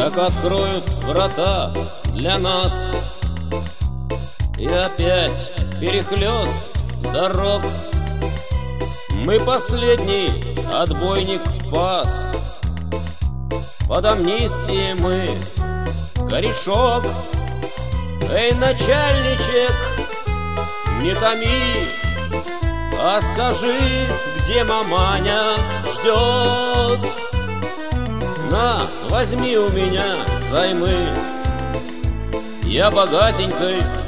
как откроют врата для нас. И опять перехлёст дорог. Мы последний отбойник пас. Под амнистией мы корешок. Эй, начальничек, не томи, а скажи, где маманя ждет. На, возьми у меня займы, я богатенькой